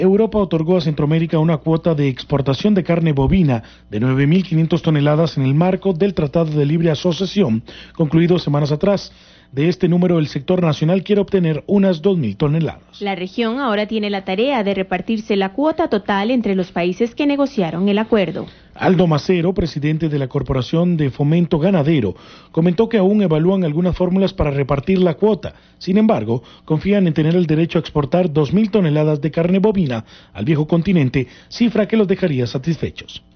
Europa otorgó a Centroamérica una cuota de exportación de carne bovina de 9.500 toneladas en el marco del Tratado de Libre Asociación, concluido semanas atrás. De este número, el sector nacional quiere obtener unas 2.000 toneladas. La región ahora tiene la tarea de repartirse la cuota total entre los países que negociaron el acuerdo. Aldo Macero, presidente de la Corporación de Fomento Ganadero, comentó que aún evalúan algunas fórmulas para repartir la cuota. Sin embargo, confían en tener el derecho a exportar 2.000 toneladas de carne bovina al viejo continente, cifra que los dejaría satisfechos.